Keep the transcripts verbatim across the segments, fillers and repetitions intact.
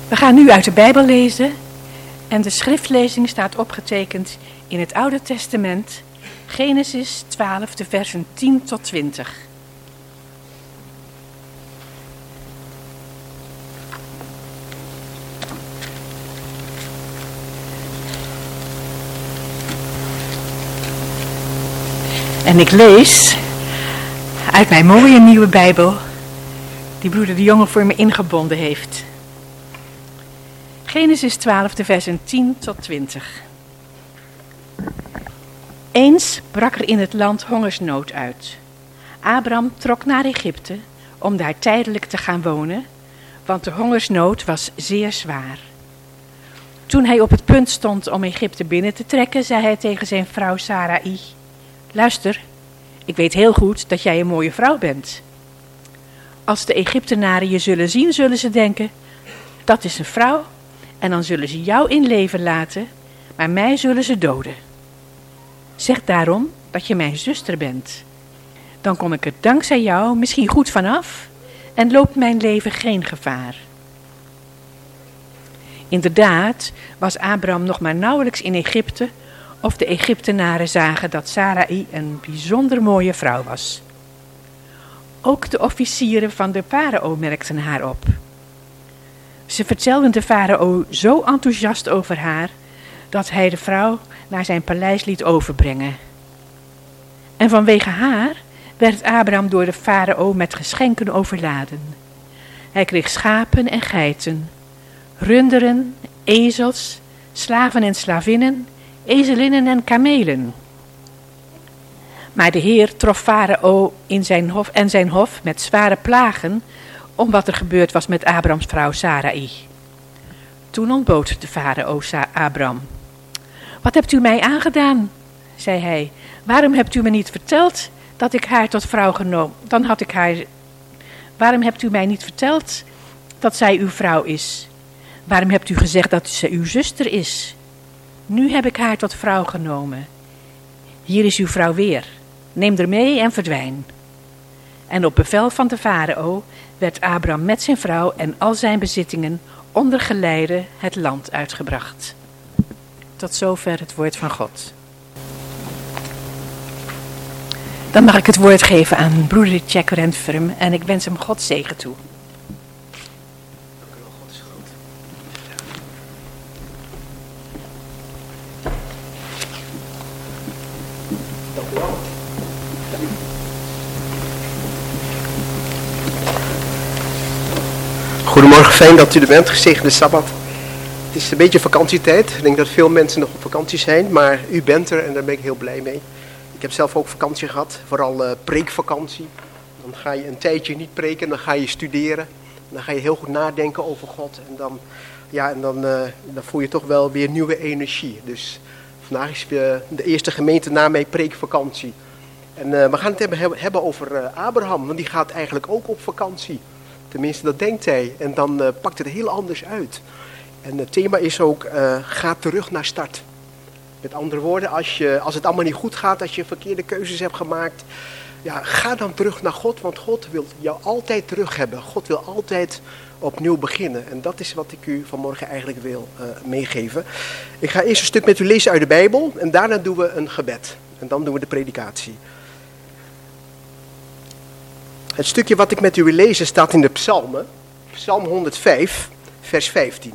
We gaan nu uit de Bijbel lezen en de schriftlezing staat opgetekend in het Oude Testament, Genesis twaalf, de versen tien tot twintig. En ik lees uit mijn mooie nieuwe Bijbel, die broeder de Jonge voor me ingebonden heeft. Genesis twaalf, de versen tien tot twintig. Eens brak er in het land hongersnood uit. Abram trok naar Egypte om daar tijdelijk te gaan wonen, want de hongersnood was zeer zwaar. Toen hij op het punt stond om Egypte binnen te trekken, zei hij tegen zijn vrouw Sarai: luister, ik weet heel goed dat jij een mooie vrouw bent. Als de Egyptenaren je zullen zien, zullen ze denken, dat is een vrouw, en dan zullen ze jou in leven laten, maar mij zullen ze doden. Zeg daarom dat je mijn zuster bent. Dan kom ik er dankzij jou misschien goed vanaf en loopt mijn leven geen gevaar. Inderdaad was Abram nog maar nauwelijks in Egypte of de Egyptenaren zagen dat Sarai een bijzonder mooie vrouw was. Ook de officieren van de farao merkten haar op. Ze vertelden de farao zo enthousiast over haar, dat hij de vrouw naar zijn paleis liet overbrengen. En vanwege haar werd Abram door de farao met geschenken overladen. Hij kreeg schapen en geiten, runderen, ezels, slaven en slavinnen, ezelinnen en kamelen. Maar de Heer trof farao in zijn hof en zijn hof met zware plagen om wat er gebeurd was met Abrams vrouw Sarai. Toen ontbood de farao Abram. Wat hebt u mij aangedaan, zei hij. Waarom hebt u me niet verteld dat ik haar tot vrouw genomen? Dan had ik haar. Waarom hebt u mij niet verteld dat zij uw vrouw is? Waarom hebt u gezegd dat ze uw zuster is? Nu heb ik haar tot vrouw genomen. Hier is uw vrouw weer. Neem er mee en verdwijn. En op bevel van de farao werd Abram met zijn vrouw en al zijn bezittingen onder geleide het land uitgebracht. Tot zover het woord van God. Dan mag ik het woord geven aan broeder Jack Rentfirm en ik wens hem Gods zegen toe. Dank u wel, God is groot. Dank u wel. Goedemorgen, fijn dat u er bent, gezegende Sabbat. Het is een beetje vakantietijd. Ik denk dat veel mensen nog op vakantie zijn, maar u bent er en daar ben ik heel blij mee. Ik heb zelf ook vakantie gehad, vooral uh, preekvakantie. Dan ga je een tijdje niet preken, dan ga je studeren. Dan ga je heel goed nadenken over God. En dan, ja, en dan, uh, dan voel je toch wel weer nieuwe energie. Dus vandaag is uh, de eerste gemeente na mijn preekvakantie. En uh, we gaan het hebben, hebben over uh, Abraham, want die gaat eigenlijk ook op vakantie. Tenminste, dat denkt hij. En dan uh, pakt het heel anders uit. En het thema is ook, uh, ga terug naar start. Met andere woorden, als, je, als het allemaal niet goed gaat, als je verkeerde keuzes hebt gemaakt, ja, ga dan terug naar God, want God wil jou altijd terug hebben. God wil altijd opnieuw beginnen. En dat is wat ik u vanmorgen eigenlijk wil uh, meegeven. Ik ga eerst een stuk met u lezen uit de Bijbel en daarna doen we een gebed. En dan doen we de predikatie. Het stukje wat ik met u wil lezen staat in de Psalmen. Psalm honderdvijf, vers vijftien.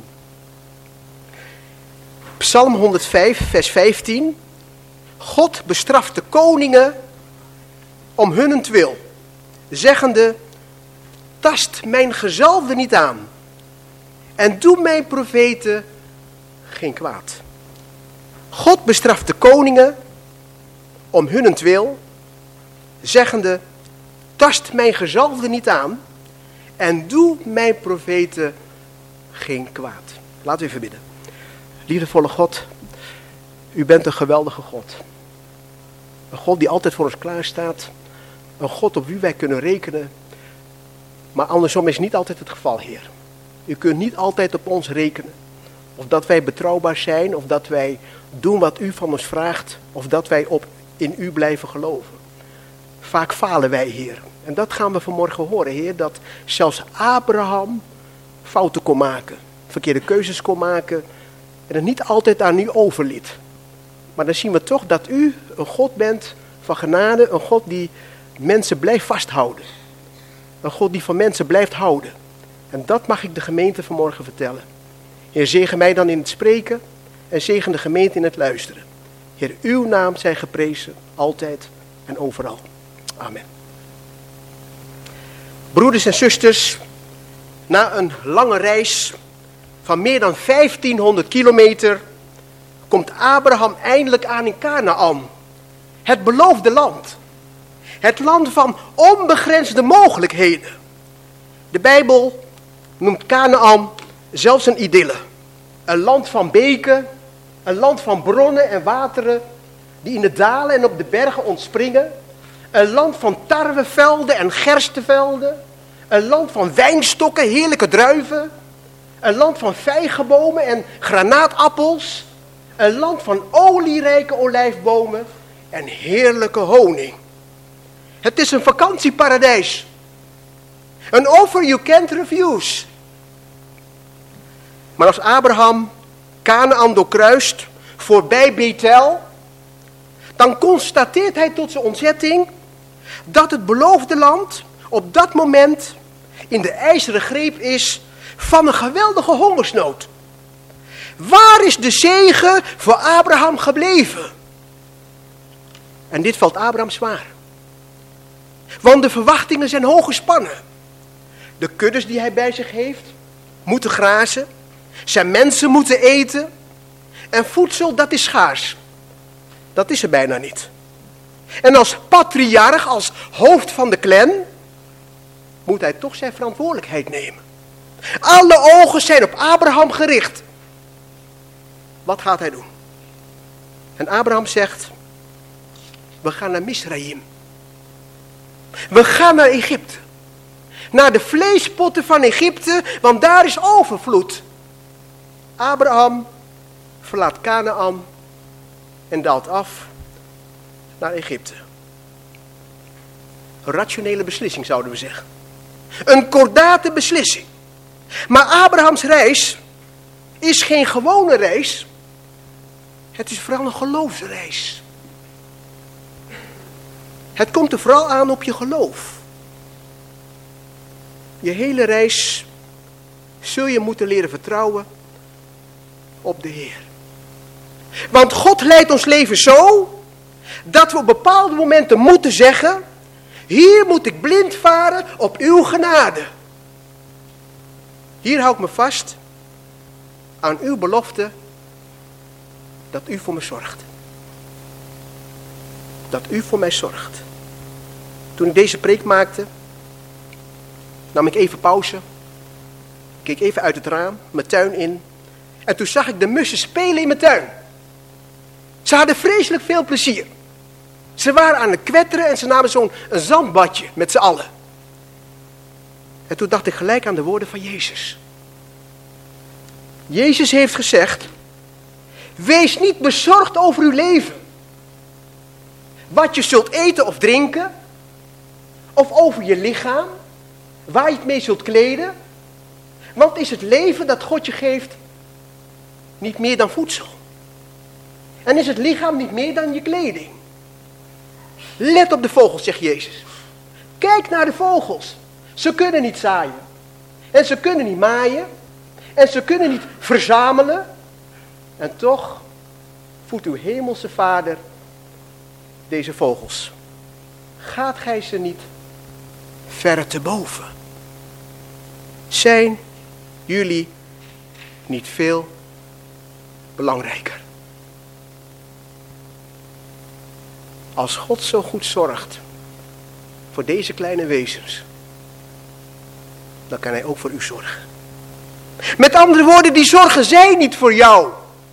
Psalm honderdvijf, vers vijftien. God bestraft de koningen om hunnentwil, zeggende, tast mijn gezalfde niet aan en doe mijn profeten geen kwaad. God bestraft de koningen om hunnentwil, zeggende, tast mijn gezalfde niet aan en doe mijn profeten geen kwaad. Laten we even bidden. Liefdevolle God, u bent een geweldige God. Een God die altijd voor ons klaar staat. Een God op wie wij kunnen rekenen. Maar andersom is niet altijd het geval, Heer. U kunt niet altijd op ons rekenen. Of dat wij betrouwbaar zijn, of dat wij doen wat u van ons vraagt, of dat wij op, in u blijven geloven. Vaak falen wij, Heer. En dat gaan we vanmorgen horen, Heer, dat zelfs Abraham fouten kon maken. verkeerde keuzes kon maken en het niet altijd aan u overliet. Maar dan zien we toch dat u een God bent van genade, een God die mensen blijft vasthouden. Een God die van mensen blijft houden. En dat mag ik de gemeente vanmorgen vertellen. Heer, zegen mij dan in het spreken en zegen de gemeente in het luisteren. Heer, uw naam zij geprezen, altijd en overal. Amen. Broeders en zusters, na een lange reis van meer dan vijftienhonderd kilometer komt Abraham eindelijk aan in Kanaan. Het beloofde land. Het land van onbegrensde mogelijkheden. De Bijbel noemt Kanaan zelfs een idylle. Een land van beken, een land van bronnen en wateren die in de dalen en op de bergen ontspringen. Een land van tarwevelden en gerstevelden. Een land van wijnstokken, heerlijke druiven. Een land van vijgenbomen en granaatappels. Een land van olierijke olijfbomen en heerlijke honing. Het is een vakantieparadijs. Een offer you can't refuse. Maar als Abraham Kanaan doorkruist, voorbij Bethel, dan constateert hij tot zijn ontzetting dat het beloofde land op dat moment in de ijzeren greep is van een geweldige hongersnood. Waar is de zegen voor Abraham gebleven? En dit valt Abraham zwaar. Want de verwachtingen zijn hoog gespannen. De kuddes die hij bij zich heeft, moeten grazen. Zijn mensen moeten eten. En voedsel, dat is schaars. Dat is er bijna niet. En als patriarch, als hoofd van de clan, moet hij toch zijn verantwoordelijkheid nemen. Alle ogen zijn op Abraham gericht. Wat gaat hij doen? En Abraham zegt, we gaan naar Misraïm. We gaan naar Egypte. Naar de vleespotten van Egypte, want daar is overvloed. Abraham verlaat Kanaan en daalt af naar Egypte. Een rationele beslissing, zouden we zeggen. Een kordate beslissing. Maar Abrahams reis is geen gewone reis. Het is vooral een geloofsreis. Het komt er vooral aan op je geloof. Je hele reis zul je moeten leren vertrouwen op de Heer. Want God leidt ons leven zo, dat we op bepaalde momenten moeten zeggen, hier moet ik blind varen op uw genade. Hier hou ik me vast aan uw belofte dat u voor me zorgt. Dat u voor mij zorgt. Toen ik deze preek maakte, nam ik even pauze. Keek even uit het raam, mijn tuin in. En toen zag ik de mussen spelen in mijn tuin. Ze hadden vreselijk veel plezier. Ze waren aan het kwetteren en ze namen zo'n een zandbadje met z'n allen. En toen dacht ik gelijk aan de woorden van Jezus. Jezus heeft gezegd, wees niet bezorgd over uw leven. Wat je zult eten of drinken. Of over je lichaam. Waar je het mee zult kleden. Want is het leven dat God je geeft niet meer dan voedsel? En is het lichaam niet meer dan je kleding? Let op de vogels, zegt Jezus. Kijk naar de vogels. Ze kunnen niet zaaien. En ze kunnen niet maaien. En ze kunnen niet verzamelen. En toch voedt uw hemelse Vader deze vogels. Gaat gij ze niet verre te boven? Zijn jullie niet veel belangrijker? Als God zo goed zorgt voor deze kleine wezens, dan kan hij ook voor u zorgen. Met andere woorden, die zorgen zijn niet voor jou.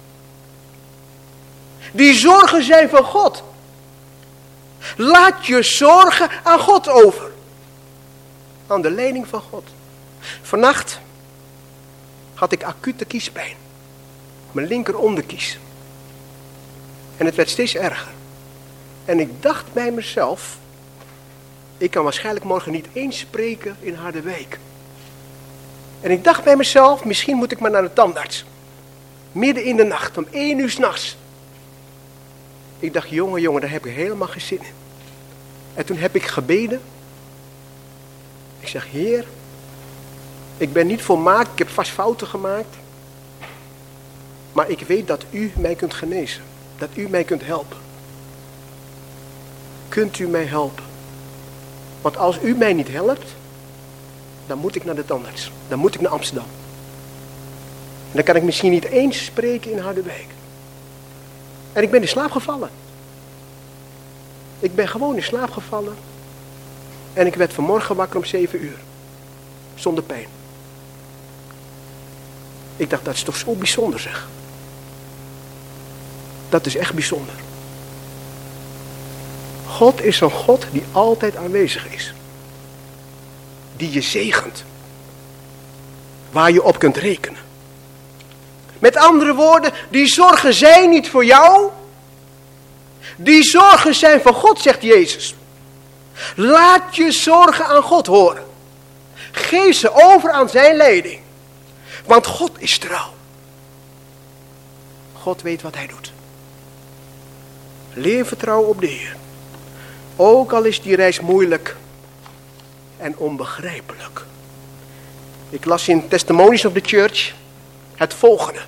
Die zorgen zijn van God. Laat je zorgen aan God over. Aan de leiding van God. Vannacht had ik acute kiespijn. Mijn linker onderkies. En het werd steeds erger. En ik dacht bij mezelf, ik kan waarschijnlijk morgen niet eens spreken in Harderwijk. En ik dacht bij mezelf, misschien moet ik maar naar de tandarts. Midden in de nacht, om één uur 's nachts. Ik dacht, jongen, jongen, daar heb ik helemaal geen zin in. En toen heb ik gebeden. Ik zeg, Heer, ik ben niet volmaakt, ik heb vast fouten gemaakt. Maar ik weet dat u mij kunt genezen. Dat u mij kunt helpen. Kunt u mij helpen? Want als u mij niet helpt, dan moet ik naar de tandarts. Dan moet ik naar Amsterdam. En dan kan ik misschien niet eens spreken in Harderwijk. En ik ben in slaap gevallen. Ik ben gewoon in slaap gevallen. En ik werd vanmorgen wakker om zeven uur. Zonder pijn. Ik dacht, dat is toch zo bijzonder zeg. Dat is echt bijzonder. God is een God die altijd aanwezig is. Die je zegent. Waar je op kunt rekenen. Met andere woorden, die zorgen zijn niet voor jou. Die zorgen zijn van God, zegt Jezus. Laat je zorgen aan God horen. Geef ze over aan zijn leiding. Want God is trouw. God weet wat hij doet. Leer vertrouwen op de Heer. Ook al is die reis moeilijk en onbegrijpelijk. Ik las in Testimonies of the Church het volgende.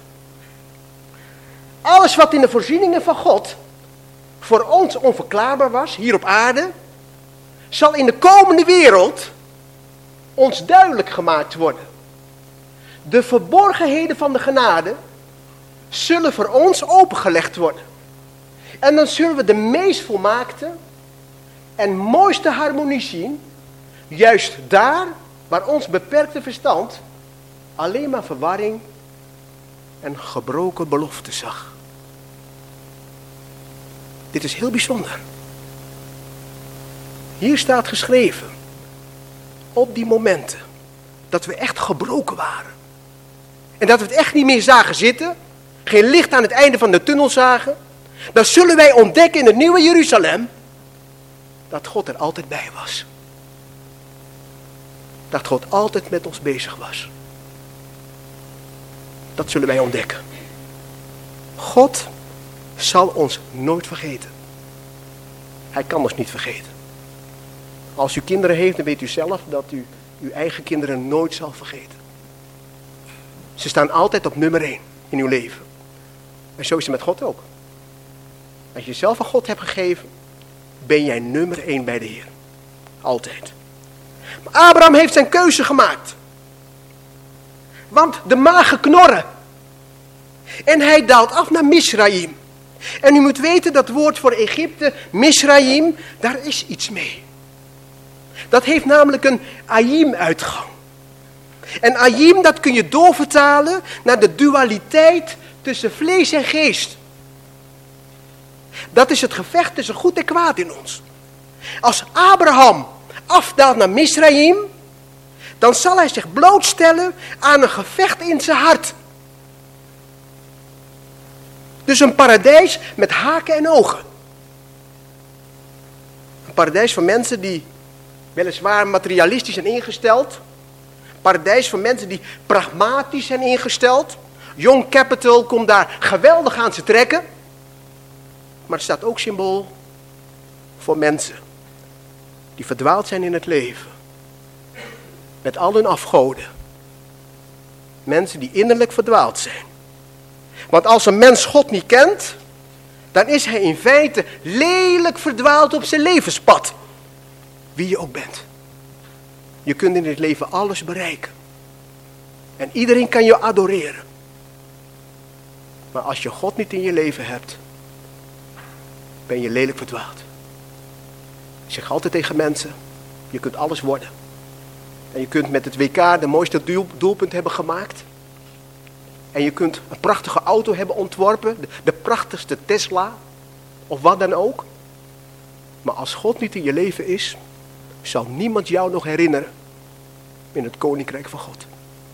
Alles wat in de voorzieningen van God voor ons onverklaarbaar was, hier op aarde, zal in de komende wereld ons duidelijk gemaakt worden. De verborgenheden van de genade zullen voor ons opengelegd worden. En dan zullen we de meest volmaakte en mooiste harmonie zien, juist daar waar ons beperkte verstand alleen maar verwarring en gebroken beloften zag. Dit is heel bijzonder. Hier staat geschreven, op die momenten, dat we echt gebroken waren. En dat we het echt niet meer zagen zitten, geen licht aan het einde van de tunnel zagen, dan zullen wij ontdekken in het nieuwe Jeruzalem, dat God er altijd bij was. Dat God altijd met ons bezig was. Dat zullen wij ontdekken. God zal ons nooit vergeten. Hij kan ons niet vergeten. Als u kinderen heeft, dan weet u zelf dat u uw eigen kinderen nooit zal vergeten. Ze staan altijd op nummer één in uw leven. En zo is het met God ook. Als je zelf aan God hebt gegeven, ben jij nummer één bij de Heer. Altijd. Maar Abraham heeft zijn keuze gemaakt. Want de magen knorren. En hij daalt af naar Misraïm. En u moet weten, dat woord voor Egypte, Misraïm, daar is iets mee. Dat heeft namelijk een Ayim-uitgang. En Ayim, dat kun je doorvertalen naar de dualiteit tussen vlees en geest. Dat is het gevecht tussen goed en kwaad in ons. Als Abraham afdaalt naar Misraïm, dan zal hij zich blootstellen aan een gevecht in zijn hart. Dus een paradijs met haken en ogen. Een paradijs voor mensen die weliswaar materialistisch zijn ingesteld. Een paradijs voor mensen die pragmatisch zijn ingesteld. Young Capital komt daar geweldig aan te trekken. Maar het staat ook symbool voor mensen die verdwaald zijn in het leven. Met al hun afgoden. Mensen die innerlijk verdwaald zijn. Want als een mens God niet kent, dan is hij in feite lelijk verdwaald op zijn levenspad. Wie je ook bent. Je kunt in dit leven alles bereiken. En iedereen kan je adoreren. Maar als je God niet in je leven hebt, ben je lelijk verdwaald. Ik zeg altijd tegen mensen, je kunt alles worden. En je kunt met het W K de mooiste doel, doelpunt hebben gemaakt. En je kunt een prachtige auto hebben ontworpen, de, de prachtigste Tesla, of wat dan ook. Maar als God niet in je leven is, zal niemand jou nog herinneren in het koninkrijk van God.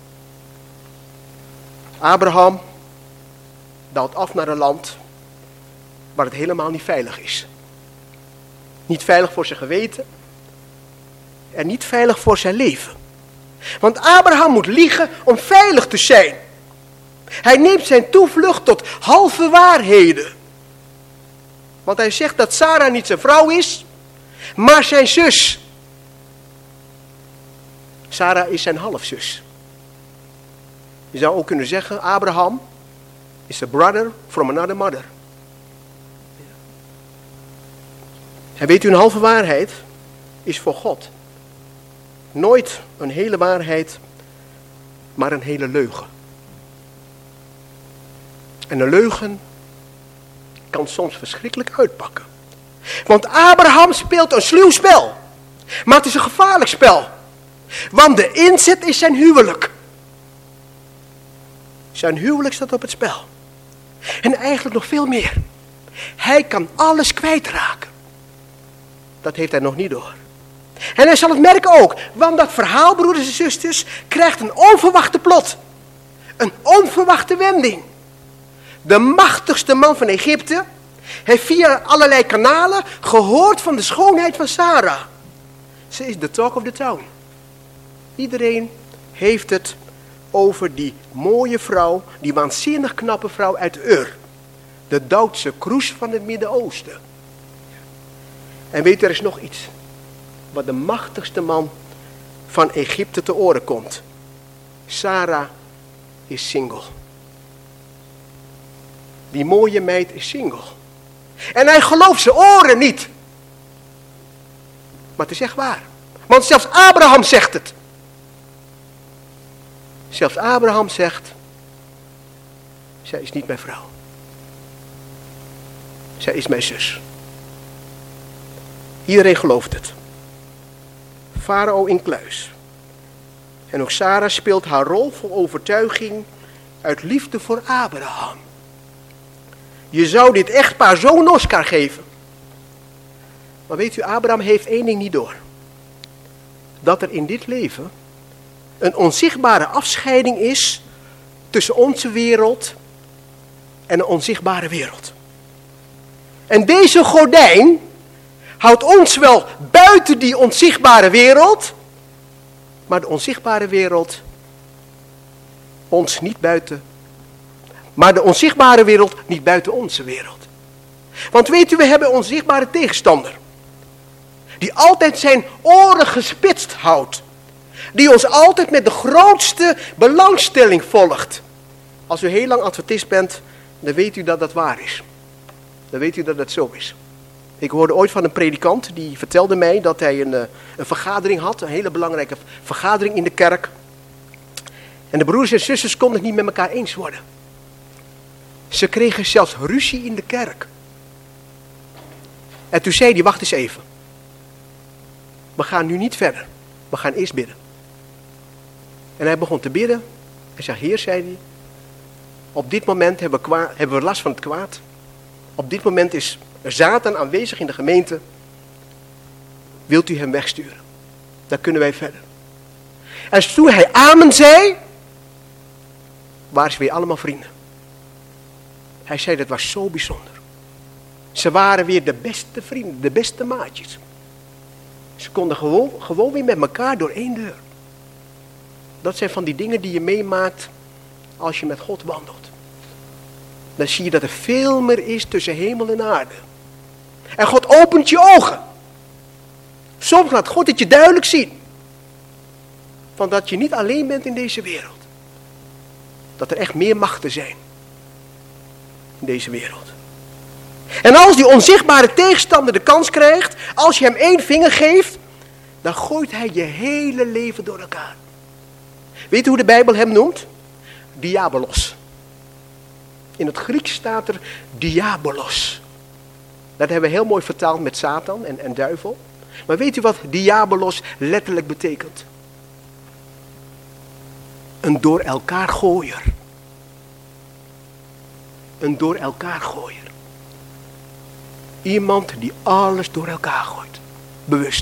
Abraham daalt af naar een land waar het helemaal niet veilig is. Niet veilig voor zijn geweten en niet veilig voor zijn leven. Want Abraham moet liegen om veilig te zijn. Hij neemt zijn toevlucht tot halve waarheden. Want hij zegt dat Sarah niet zijn vrouw is, maar zijn zus. Sarah is zijn halfzus. Je zou ook kunnen zeggen, Abraham is a brother from another mother. En weet u, een halve waarheid is voor God nooit een hele waarheid, maar een hele leugen. En een leugen kan soms verschrikkelijk uitpakken. Want Abraham speelt een sluw spel. Maar het is een gevaarlijk spel. Want de inzet is zijn huwelijk. Zijn huwelijk staat op het spel. En eigenlijk nog veel meer. Hij kan alles kwijtraken. Dat heeft hij nog niet door. En hij zal het merken ook. Want dat verhaal, broeders en zusters, krijgt een onverwachte plot. Een onverwachte wending. De machtigste man van Egypte heeft via allerlei kanalen gehoord van de schoonheid van Sarah. Ze is de talk of the town. Iedereen heeft het over die mooie vrouw, die waanzinnig knappe vrouw uit Ur. De Duitse kroes van het Midden-Oosten. En weet, er is nog iets. Wat de machtigste man van Egypte te oren komt. Sarah is single. Die mooie meid is single. En hij gelooft zijn oren niet. Maar het is echt waar. Want zelfs Abraham zegt het. Zelfs Abraham zegt, zij is niet mijn vrouw. Zij is mijn zus. Iedereen gelooft het. Farao in kluis. En ook Sarah speelt haar rol vol overtuiging uit liefde voor Abraham. Je zou dit echtpaar zo'n Oscar geven. Maar weet u, Abraham heeft één ding niet door. Dat er in dit leven een onzichtbare afscheiding is tussen onze wereld en een onzichtbare wereld. En deze gordijn houdt ons wel buiten die onzichtbare wereld, maar de onzichtbare wereld ons niet buiten, maar de onzichtbare wereld niet buiten onze wereld. Want weet u, we hebben een onzichtbare tegenstander, die altijd zijn oren gespitst houdt, die ons altijd met de grootste belangstelling volgt. Als u heel lang adventist bent, dan weet u dat dat waar is. Dan weet u dat dat zo is. Ik hoorde ooit van een predikant, die vertelde mij dat hij een, een vergadering had, een hele belangrijke vergadering in de kerk. En de broers en zusters konden het niet met elkaar eens worden. Ze kregen zelfs ruzie in de kerk. En toen zei hij, wacht eens even. We gaan nu niet verder. We gaan eerst bidden. En hij begon te bidden. Hij zei, Heer, zei hij, op dit moment hebben we, kwa- hebben we last van het kwaad. Op dit moment is Satan aanwezig in de gemeente. Wilt u hem wegsturen? Dan kunnen wij verder. En toen hij amen zei, waren ze weer allemaal vrienden. Hij zei, dat was zo bijzonder. Ze waren weer de beste vrienden, de beste maatjes. Ze konden gewoon, gewoon weer met elkaar door één deur. Dat zijn van die dingen die je meemaakt als je met God wandelt. Dan zie je dat er veel meer is tussen hemel en aarde. En God opent je ogen. Soms laat God het je duidelijk zien. Van dat je niet alleen bent in deze wereld. Dat er echt meer machten zijn. In deze wereld. En als die onzichtbare tegenstander de kans krijgt, als je hem één vinger geeft, dan gooit hij je hele leven door elkaar. Weet u hoe de Bijbel hem noemt? Diabolos. In het Grieks staat er diabolos. Dat hebben we heel mooi vertaald met Satan en, en duivel. Maar weet u wat diabolos letterlijk betekent? Een door elkaar gooier. Een door elkaar gooier. Iemand die alles door elkaar gooit. Bewust.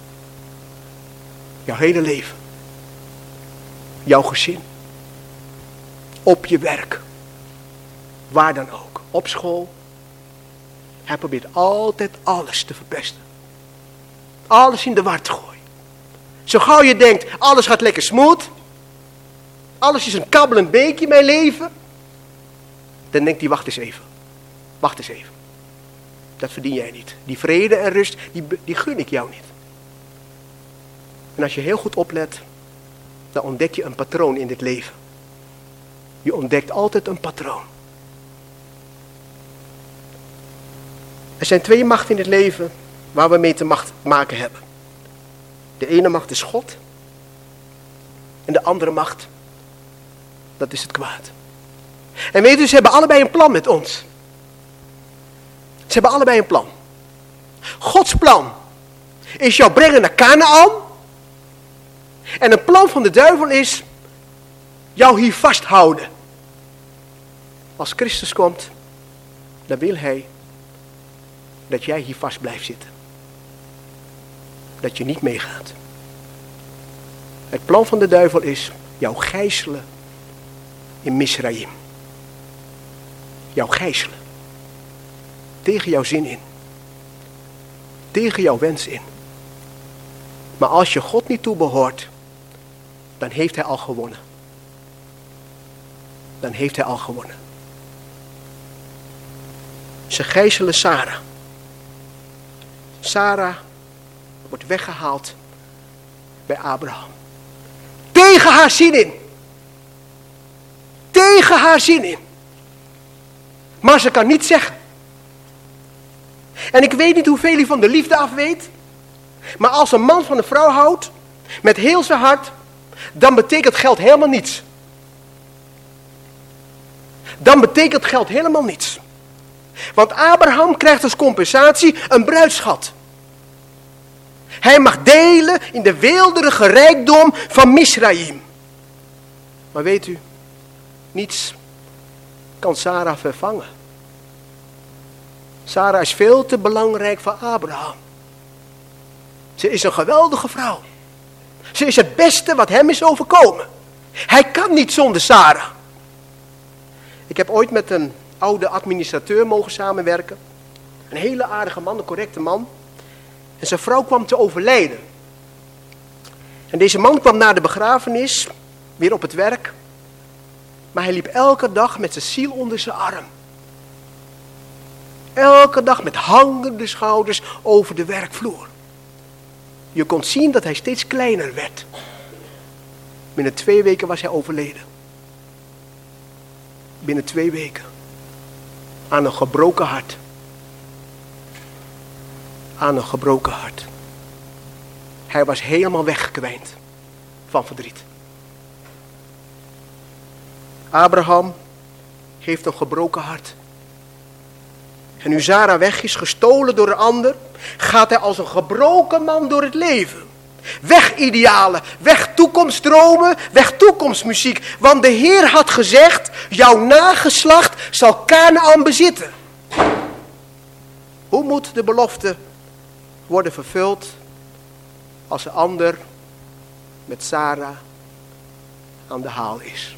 Jouw hele leven. Jouw gezin. Op je werk. Waar dan ook. Op school. Hij probeert altijd alles te verpesten. Alles in de war te gooien. Zo gauw je denkt, alles gaat lekker smooth. Alles is een kabbelend beekje in mijn leven. Dan denkt hij, wacht eens even. Wacht eens even. Dat verdien jij niet. Die vrede en rust, die, die gun ik jou niet. En als je heel goed oplet, dan ontdek je een patroon in dit leven. Je ontdekt altijd een patroon. Er zijn twee machten in het leven waar we mee te macht maken hebben. De ene macht is God. En de andere macht, dat is het kwaad. En weet u, ze hebben allebei een plan met ons. Ze hebben allebei een plan. Gods plan is jou brengen naar Kanaan. En een plan van de duivel is jou hier vasthouden. Als Christus komt, dan wil hij dat jij hier vast blijft zitten. Dat je niet meegaat. Het plan van de duivel is jou gijzelen in Misraïm. Jou gijzelen. Tegen jouw zin in. Tegen jouw wens in. Maar als je God niet toebehoort, dan heeft hij al gewonnen. Dan heeft hij al gewonnen. Ze gijzelen Sara. Sara wordt weggehaald bij Abraham. Tegen haar zin in. Tegen haar zin in. Maar ze kan niet zeggen. En ik weet niet hoeveel u van de liefde af weet. Maar als een man van een vrouw houdt, met heel zijn hart, dan betekent geld helemaal niets. Dan betekent geld helemaal niets. Want Abraham krijgt als compensatie een bruidsschat. Hij mag delen in de weelderige rijkdom van Misraïm. Maar weet u, niets kan Sara vervangen. Sara is veel te belangrijk voor Abraham. Ze is een geweldige vrouw. Ze is het beste wat hem is overkomen. Hij kan niet zonder Sara. Ik heb ooit met een oude administrateur mogen samenwerken. Een hele aardige man, een correcte man. En zijn vrouw kwam te overlijden. En deze man kwam na de begrafenis weer op het werk. Maar hij liep elke dag met zijn ziel onder zijn arm. Elke dag met hangende schouders over de werkvloer. Je kon zien dat hij steeds kleiner werd. Binnen twee weken was hij overleden. Binnen twee weken. Aan een gebroken hart. Aan een gebroken hart. Hij was helemaal weggekwijnd van verdriet. Abraham heeft een gebroken hart. En nu Sara weg is, gestolen door een ander, gaat hij als een gebroken man door het leven. Weg idealen, weg toekomstdromen, weg toekomstmuziek. Want de Heer had gezegd, jouw nageslacht zal Kanaan bezitten. Hoe moet de belofte worden vervuld als een ander met Sara aan de haal is?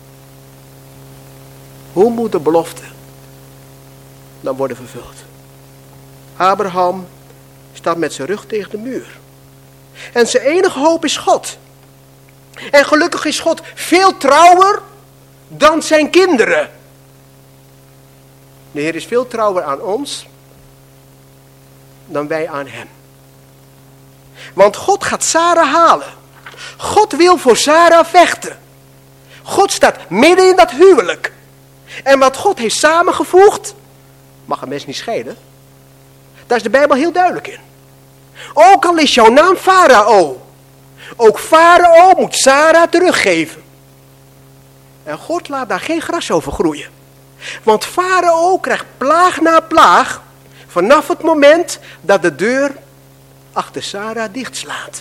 Hoe moet de belofte dan worden vervuld? Abraham staat met zijn rug tegen de muur. En zijn enige hoop is God. En gelukkig is God veel trouwer dan zijn kinderen. De Heer is veel trouwer aan ons dan wij aan hem. Want God gaat Sara halen. God wil voor Sara vechten. God staat midden in dat huwelijk. En wat God heeft samengevoegd, mag een mens niet scheiden. Daar is de Bijbel heel duidelijk in. Ook al is jouw naam Farao. Ook Farao moet Sara teruggeven. En God laat daar geen gras over groeien. Want Farao krijgt plaag na plaag vanaf het moment dat de deur achter Sara dichtslaat.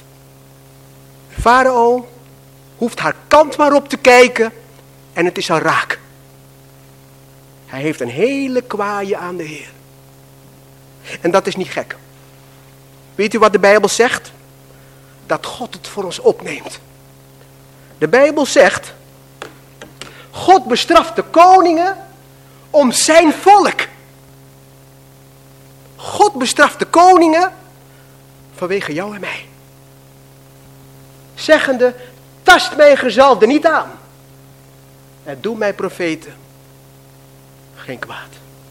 Farao hoeft haar kant maar op te kijken en het is al raak. Hij heeft een hele kwaaie aan de Heer. En dat is niet gek. Weet u wat de Bijbel zegt? Dat God het voor ons opneemt. De Bijbel zegt, God bestraft de koningen om zijn volk. God bestraft de koningen vanwege jou en mij. zeggende, tast mijn gezalfde niet aan. En doe mijn profeten geen kwaad.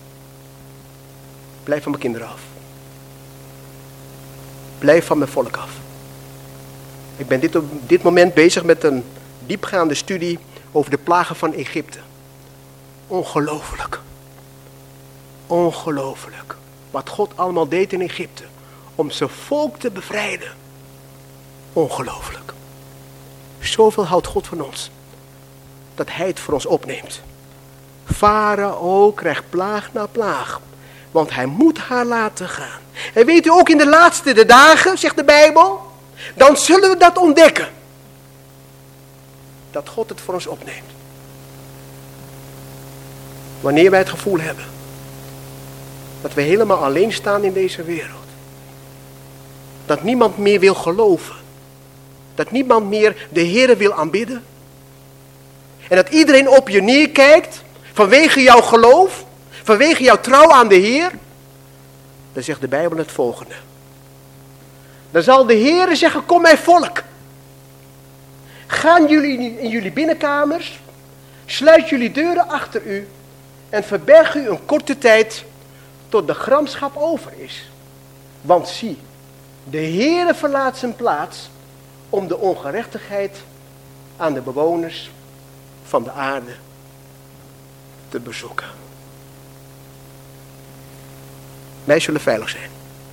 Blijf van mijn kinderen af. Blijf van mijn volk af. Ik ben dit op dit moment bezig met een diepgaande studie over de plagen van Egypte. Ongelooflijk. Ongelooflijk. Wat God allemaal deed in Egypte. Om zijn volk te bevrijden. Ongelooflijk. Zoveel houdt God van ons. Dat hij het voor ons opneemt. Farao krijgt plaag na plaag. Want hij moet haar laten gaan. En weet u ook in de laatste de dagen, zegt de Bijbel. Dan zullen we dat ontdekken. Dat God het voor ons opneemt. Wanneer wij het gevoel hebben. Dat we helemaal alleen staan in deze wereld. Dat niemand meer wil geloven. Dat niemand meer de Heere wil aanbidden. En dat iedereen op je neerkijkt. Vanwege jouw geloof. Vanwege jouw trouw aan de Heer. Dan zegt de Bijbel het volgende. Dan zal de Heere zeggen, kom mijn volk. Gaan jullie in jullie binnenkamers. Sluit jullie deuren achter u. En verberg u een korte tijd. Tot de gramschap over is. Want zie. De Heere verlaat zijn plaats. Om de ongerechtigheid aan de bewoners van de aarde te bezoeken. Wij zullen veilig zijn.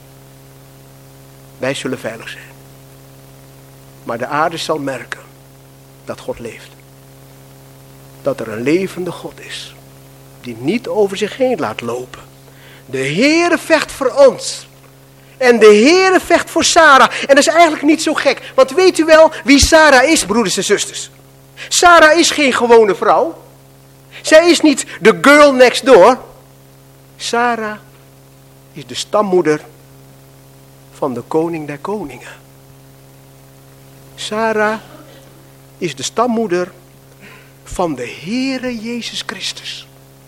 Wij zullen veilig zijn. Maar de aarde zal merken dat God leeft. Dat er een levende God is. Die niet over zich heen laat lopen. De Heere vecht voor ons. En de Heere vecht voor Sarah. En dat is eigenlijk niet zo gek. Want weet u wel wie Sarah is, broeders en zusters? Sarah is geen gewone vrouw. Zij is niet de girl next door. Sarah is de stammoeder van de koning der koningen. Sarah is de stammoeder van de Heere Jezus Christus.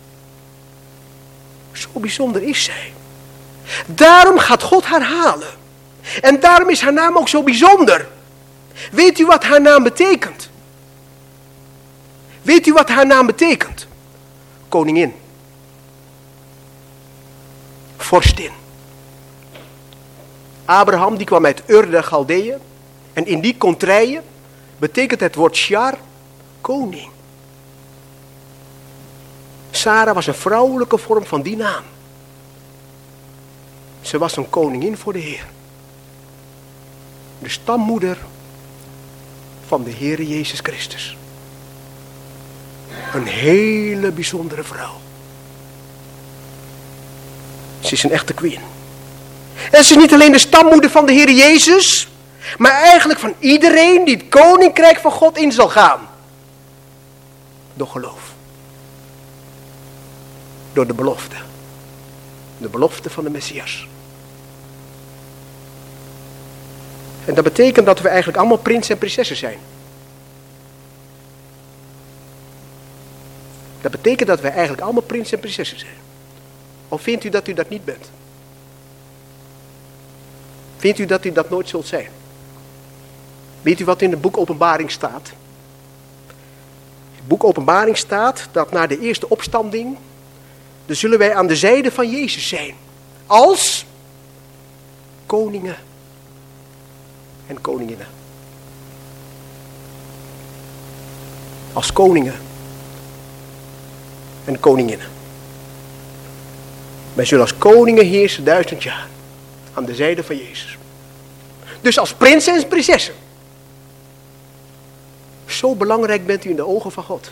Zo bijzonder is zij. Daarom gaat God haar halen. En daarom is haar naam ook zo bijzonder. Weet u wat haar naam betekent? Weet u wat haar naam betekent? Koningin. Vorstin. Abraham die kwam uit Ur der Galdeeën. En in die contraien betekent het woord Shar koning. Sarah was een vrouwelijke vorm van die naam. Ze was een koningin voor de Heer. De stammoeder van de Heere Jezus Christus. Een hele bijzondere vrouw. Ze is een echte queen. En ze is niet alleen de stammoeder van de Heere Jezus, maar eigenlijk van iedereen die het koninkrijk van God in zal gaan. Door geloof. Door de belofte. De belofte van de Messias. En dat betekent dat we eigenlijk allemaal prins en prinsessen zijn. Dat betekent dat wij eigenlijk allemaal prins en prinsessen zijn. Of vindt u dat u dat niet bent? Vindt u dat u dat nooit zult zijn? Weet u wat in het boek Openbaring staat? In het boek Openbaring staat dat na de eerste opstanding, dan zullen wij aan de zijde van Jezus zijn. Als koningen en koninginnen. Als koningen en koninginnen. Wij zullen als koningen heersen duizend jaar. Aan de zijde van Jezus. Dus als prinsen en prinsessen. Zo belangrijk bent u in de ogen van God.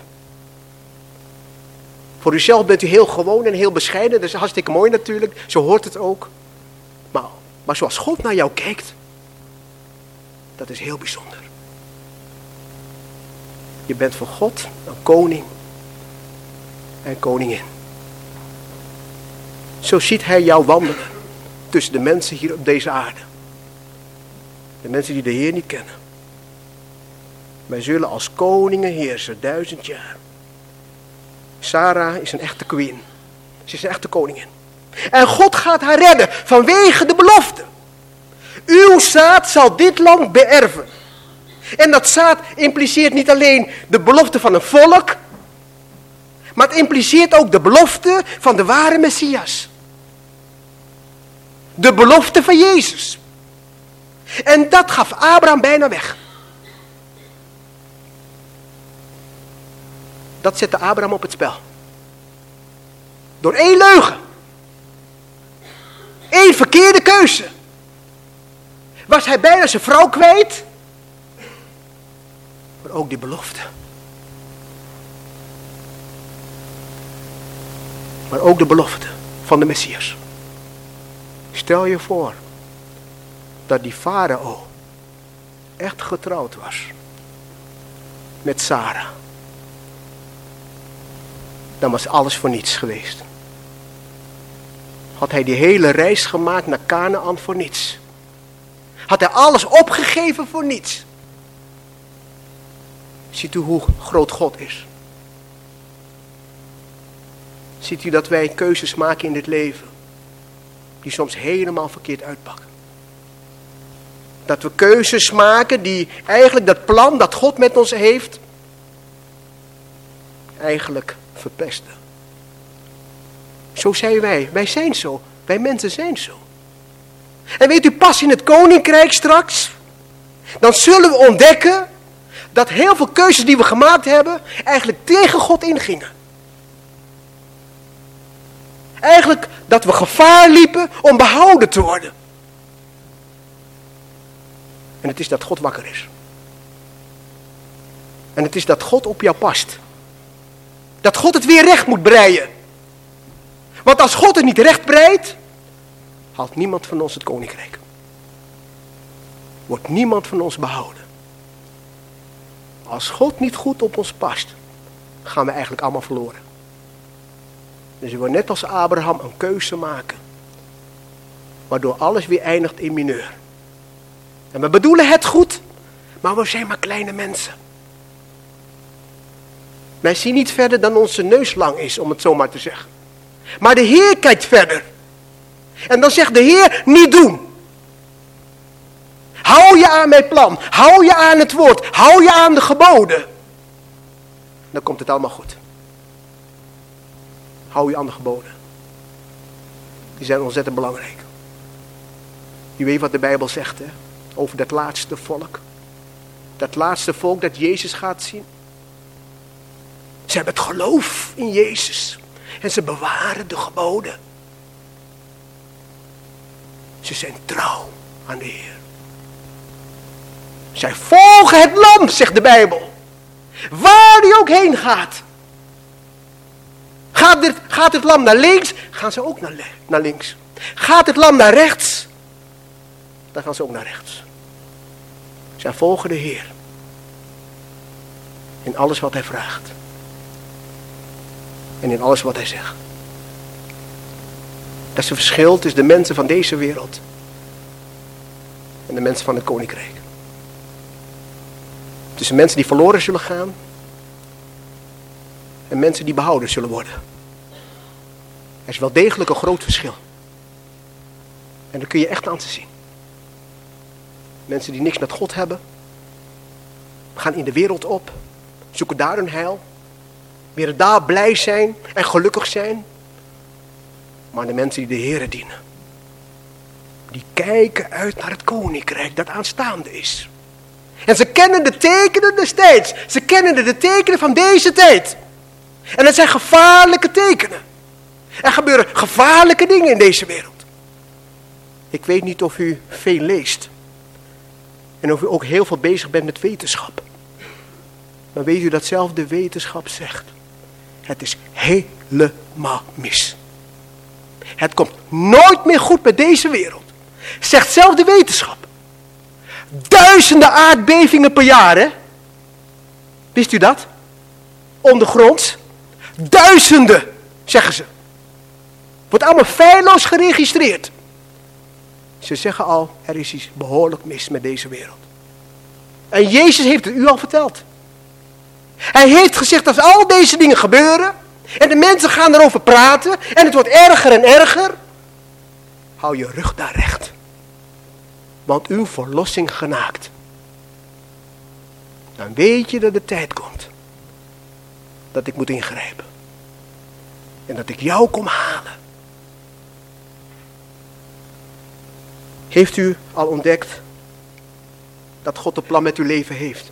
Voor uzelf bent u heel gewoon en heel bescheiden. Dat is hartstikke mooi natuurlijk. Zo hoort het ook. Maar, maar zoals God naar jou kijkt. Dat is heel bijzonder. Je bent voor God een koning en koningin. Zo ziet hij jou wandelen tussen de mensen hier op deze aarde. De mensen die de Heer niet kennen. Wij zullen als koningen heersen duizend jaar. Sarah is een echte queen. Ze is een echte koningin. En God gaat haar redden vanwege de belofte. Uw zaad zal dit land beërven. En dat zaad impliceert niet alleen de belofte van een volk, maar het impliceert ook de belofte van de ware Messias. De belofte van Jezus. En dat gaf Abraham bijna weg. Dat zette Abraham op het spel. Door één leugen. Eén verkeerde keuze. Was hij bijna zijn vrouw kwijt. Maar ook die belofte. Maar ook de belofte van de Messias. Stel je voor dat die farao echt getrouwd was met Sarah. Dan was alles voor niets geweest. Had hij die hele reis gemaakt naar Kanaan voor niets. Had hij alles opgegeven voor niets. Ziet u hoe groot God is? Ziet u dat wij keuzes maken in dit leven die soms helemaal verkeerd uitpakken? Dat we keuzes maken die eigenlijk dat plan dat God met ons heeft eigenlijk verpesten. Zo zijn wij. Wij zijn zo. Wij mensen zijn zo. En weet u, pas in het koninkrijk straks, dan zullen we ontdekken dat heel veel keuzes die we gemaakt hebben eigenlijk tegen God ingingen. Eigenlijk dat we gevaar liepen om behouden te worden. En het is dat God wakker is. En het is dat God op jou past. Dat God het weer recht moet breien. Want als God het niet recht breidt, haalt niemand van ons het koninkrijk. Wordt niemand van ons behouden. Als God niet goed op ons past, gaan we eigenlijk allemaal verloren. Dus we willen net als Abraham een keuze maken. Waardoor alles weer eindigt in mineur. En we bedoelen het goed, maar we zijn maar kleine mensen. Wij zien niet verder dan onze neus lang is, om het zo maar te zeggen. Maar de Heer kijkt verder. En dan zegt de Heer, niet doen. Hou je aan mijn plan. Hou je aan het woord. Hou je aan de geboden. Dan komt het allemaal goed. Hou je aan de geboden. Die zijn ontzettend belangrijk. Je weet wat de Bijbel zegt, hè? Over dat laatste volk. Dat laatste volk dat Jezus gaat zien. Ze hebben het geloof in Jezus. En ze bewaren de geboden. Ze zijn trouw aan de Heer. Zij volgen het lam, zegt de Bijbel. Waar die ook heen gaat. Gaat het, gaat het lam naar links, gaan ze ook naar, naar links. Gaat het lam naar rechts, dan gaan ze ook naar rechts. Zij volgen de Heer. In alles wat hij vraagt. En in alles wat hij zegt. Dat is het verschil tussen de mensen van deze wereld. En de mensen van het koninkrijk. Tussen mensen die verloren zullen gaan. En mensen die behouden zullen worden. Er is wel degelijk een groot verschil. En dat kun je echt aan te zien. Mensen die niks met God hebben. Gaan in de wereld op. Zoeken daar hun heil. Weer daar blij zijn en gelukkig zijn. Maar de mensen die de Heere dienen. Die kijken uit naar het koninkrijk dat aanstaande is. En ze kennen de tekenen destijds. Ze kennen de tekenen van deze tijd. En het zijn gevaarlijke tekenen. Er gebeuren gevaarlijke dingen in deze wereld. Ik weet niet of u veel leest. En of u ook heel veel bezig bent met wetenschap. Maar weet u dat zelf de wetenschap zegt. Het is helemaal mis. Het komt nooit meer goed met deze wereld. Zegt zelf de wetenschap. Duizenden aardbevingen per jaar, hè? Wist u dat? Ondergronds. Duizenden, zeggen ze. Wordt allemaal feilloos geregistreerd. Ze zeggen al, er is iets behoorlijk mis met deze wereld. En Jezus heeft het u al verteld. Hij heeft gezegd dat al deze dingen gebeuren. En de mensen gaan erover praten. En het wordt erger en erger. Hou je rug daar recht. Want uw verlossing genaakt. dan weet je dat de tijd komt dat ik moet ingrijpen. En dat ik jou kom halen. Heeft u al ontdekt dat God een plan met uw leven heeft?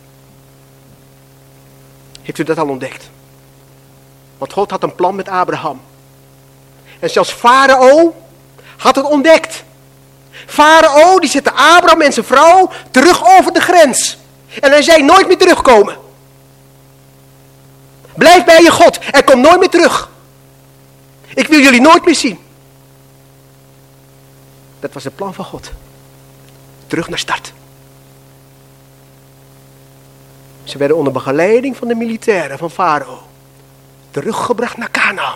Heeft u dat al ontdekt? Want God had een plan met Abraham. En zelfs Farao had het ontdekt. Farao die zette Abraham en zijn vrouw terug over de grens. En hij zei nooit meer terugkomen. Blijf bij je God en kom nooit meer terug. Ik wil jullie nooit meer zien. Dat was het plan van God. Terug naar start. Ze werden onder begeleiding van de militairen van Farao teruggebracht naar Kanaan.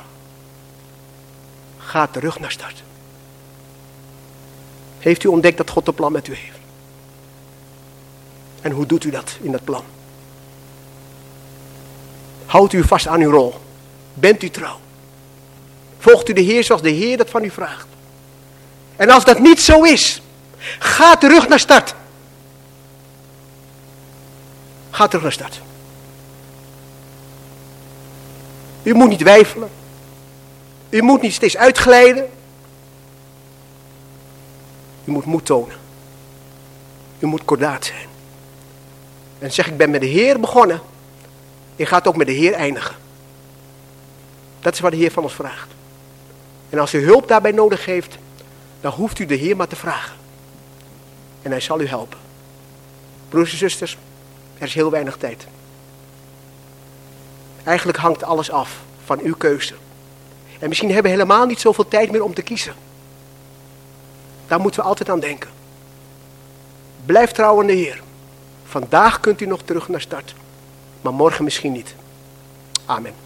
Ga terug naar start. Heeft u ontdekt dat God een plan met u heeft? En hoe doet u dat in dat plan? Houdt u vast aan uw rol? Bent u trouw? Volgt u de Heer zoals de Heer dat van u vraagt? En als dat niet zo is, ga terug naar start. Ga terug naar start. U moet niet weifelen. U moet niet steeds uitglijden. U moet moed tonen. U moet kordaat zijn. En zeg, ik ben met de Heer begonnen. Ik ga het ook met de Heer eindigen. Dat is wat de Heer van ons vraagt. En als u hulp daarbij nodig heeft, dan hoeft u de Heer maar te vragen. En hij zal u helpen. Broers en zusters, er is heel weinig tijd. Eigenlijk hangt alles af van uw keuze. En misschien hebben we helemaal niet zoveel tijd meer om te kiezen. Daar moeten we altijd aan denken. Blijf trouw aan de Heer. Vandaag kunt u nog terug naar start. Maar morgen misschien niet. Amen.